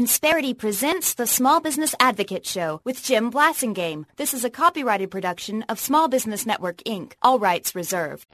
Insperity presents the Small Business Advocate Show with Jim Blasingame. This is a copyrighted production of Small Business Network, Inc. All rights reserved.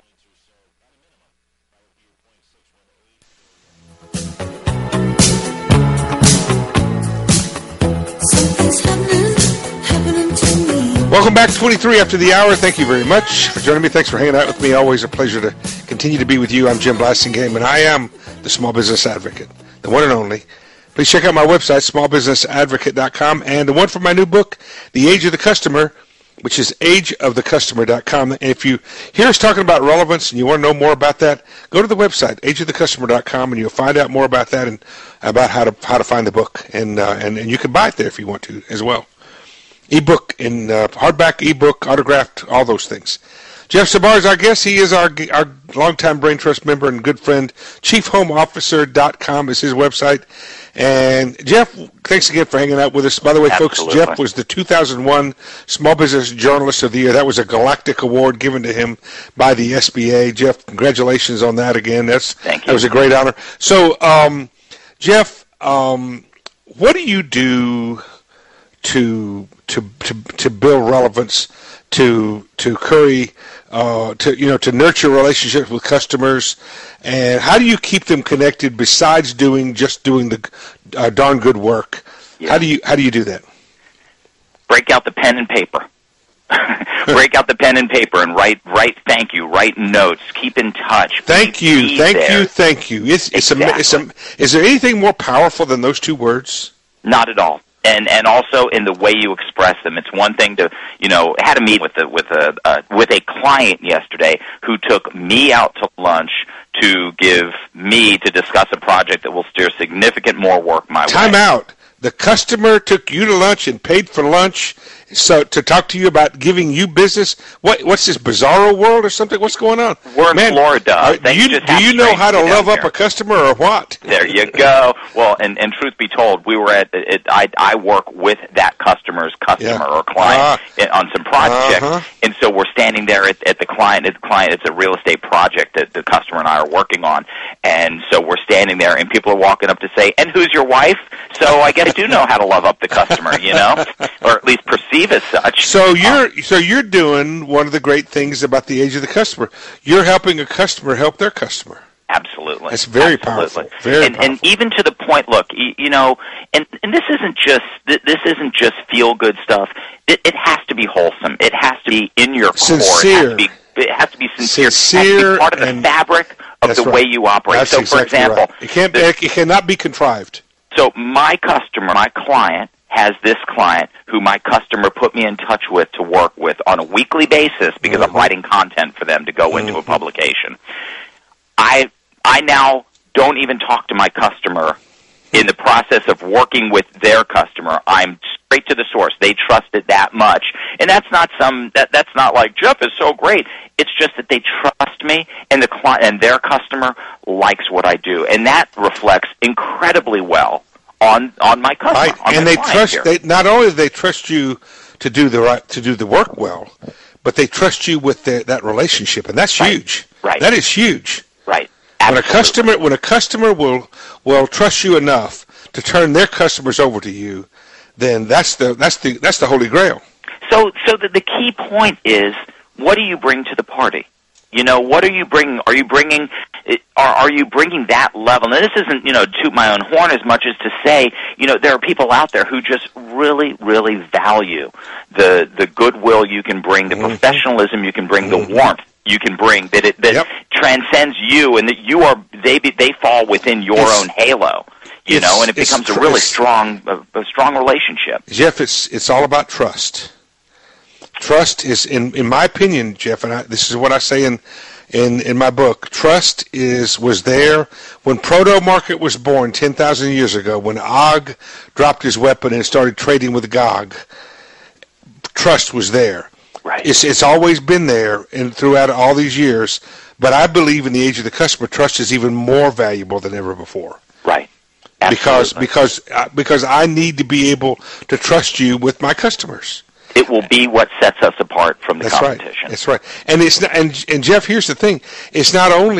Welcome back to 23 after the hour. Thank you very much for joining me. Thanks for hanging out with me. Always a pleasure to continue to be with you. I'm Jim Blasingame, and I am the Small Business Advocate, the one and only. Please check out my website, smallbusinessadvocate.com, and the one for my new book, The Age of the Customer, which is ageofthecustomer.com. And if you hear us talking about relevance and you want to know more about that, go to the website, ageofthecustomer.com, and you'll find out more about that and about how to find the book. And you can buy it there if you want to as well. Ebook in hardback, ebook, autographed, all those things. Jeff Sabar is our guest. He is our longtime Brain Trust member and good friend. ChiefHomeOfficer.com is his website. And Jeff, thanks again for hanging out with us. By the way, Absolutely. Folks, Jeff was the 2001 Small Business Journalist of the Year. That was a galactic award given to him by the SBA. Jeff, congratulations on that again. Thank you. That was a great honor. So, Jeff, what do you do to build relevance, to curry, to nurture relationships with customers, and how do you keep them connected besides doing the darn good work? Yeah. How do you do that? Break out the pen and paper. Break out the pen and paper and write thank you, write notes, keep in touch. Thank you. Exactly. Is there anything more powerful than those two words? Not at all. And also in the way you express them. It's one thing to, had a meeting with a client yesterday who took me out to lunch to discuss a project that will steer significant more work my way. Time out. The customer took you to lunch and paid for lunch to talk to you about giving you business. What's this, Bizarro World or something? What's going on? We're in Florida. Do you know how to love up a customer or what? There you go. Well, and truth be told, we were I work with that customer's customer or client on some projects, and so we're standing there at the client. It's a real estate project that the customer and I are working on, and so we're standing there, and people are walking up to say, "And who's your wife?" So I guess I do know how to love up the customer, or at least perceive as such. So you're doing one of the great things about the age of the customer. You're helping a customer help their customer. Absolutely. That's very powerful. Very powerful. And even to the point, look, and this isn't just feel good stuff. It has to be wholesome. It has to be in your sincere. core. It has to be sincere. It has to be part of the fabric of the way you operate. That's so, exactly for example, right. It cannot be contrived. So my customer, my client, has this client who my customer put me in touch with to work with on a weekly basis because I'm writing content for them to go into a publication. I now don't even talk to my customer in the process of working with their customer. I'm straight to the source. They trust it that much. And that's not that's not like, Jeff is so great. It's just that they trust me, and the client and their customer likes what I do. And that reflects incredibly well on my customer. Right. And they trust not only do they trust you to do the work well, but they trust you with that relationship, and that's huge. Right. That is huge. Right. Absolutely. When a customer will trust you enough to turn their customers over to you, then that's the Holy Grail. So the key point is, what do you bring to the party? What are you bringing? Are you bringing that level? And this isn't, toot my own horn as much as to say, there are people out there who just really, really value the goodwill you can bring, the professionalism you can bring, the warmth you can bring, that transcends you, and that they fall within your own halo. And it becomes a really strong relationship. Jeff, it's all about trust. Trust is, in my opinion, Jeff, and this is what I say in my book. Trust was there when Proto-Market was born 10,000 years ago. When Og dropped his weapon and started trading with Gog, trust was there. Right. It's always been there and throughout all these years. But I believe in the age of the customer, trust is even more valuable than ever before. Right. Absolutely. Because I need to be able to trust you with my customers. It will be what sets us apart from the competition. That's right. And it's not, and Jeff, here's the thing: it's not only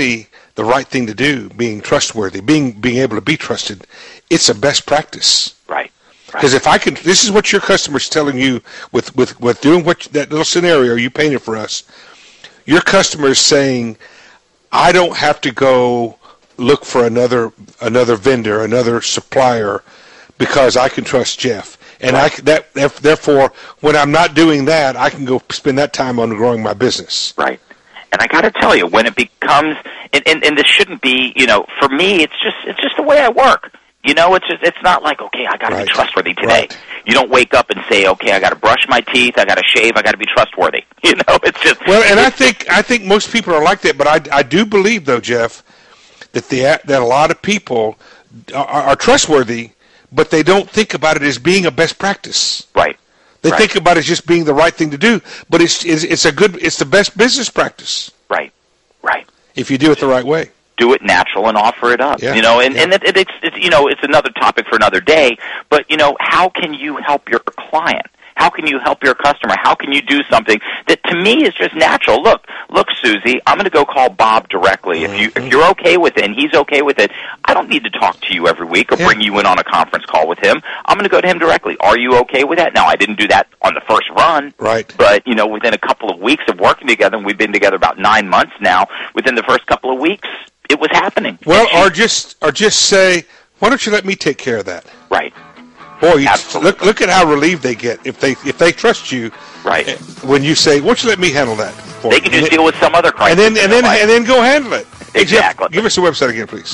the right thing to do, being trustworthy, being able to be trusted, it's a best practice. Right. Because if I can, this is what your customer's telling you with doing that little scenario you painted for us. Your customer is saying, I don't have to go look for another vendor, another supplier, because I can trust Jeff. And therefore, when I'm not doing that, I can go spend that time on growing my business. Right. And I got to tell you, when it becomes, and this shouldn't be, for me, it's just the way I work. It's not like, okay, I got to be trustworthy today. Right. You don't wake up and say, okay, I got to brush my teeth, I got to shave, I got to be trustworthy. It's just. Well, and I think most people are like that, but I do believe though, Jeff, that a lot of people are trustworthy, but they don't think about it as being a best practice. Right. They think about it as just being the right thing to do, but it's the best business practice. Right. Right. If you do it the right way. Do it natural and offer it up. Yeah. And it's another topic for another day, but how can you help your client? How can you help your customer? How can you do something that to me is just natural? Look, Susie, I'm going to go call Bob directly. If you're okay with it and he's okay with it, I don't need to talk to you every week or bring you in on a conference call with him. I'm going to go to him directly. Are you okay with that? Now, I didn't do that on the first run. Right. But, within a couple of weeks of working together, and we've been together about 9 months now, within the first couple of weeks, it was happening. Well, or just say, why don't you let me take care of that? Right. Boy, look at how relieved they get if they trust you. Right. When you say, why don't you let me handle that for They can just deal with some other crisis. And then go handle it. Hey, exactly. Jeff, give us the website again, please.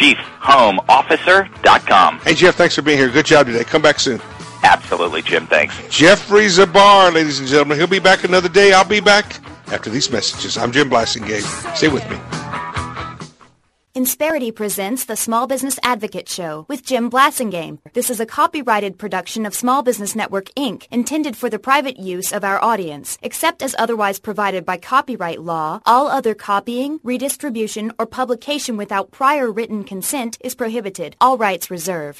ChiefHomeOfficer.com. Hey, Jeff, thanks for being here. Good job today. Come back soon. Absolutely, Jim. Thanks. Jeffrey Zabar, ladies and gentlemen. He'll be back another day. I'll be back after these messages. I'm Jim Blasingame. Stay with me. Insperity presents the Small Business Advocate Show with Jim Blasingame. This is a copyrighted production of Small Business Network, Inc., intended for the private use of our audience. Except as otherwise provided by copyright law, all other copying, redistribution, or publication without prior written consent is prohibited. All rights reserved.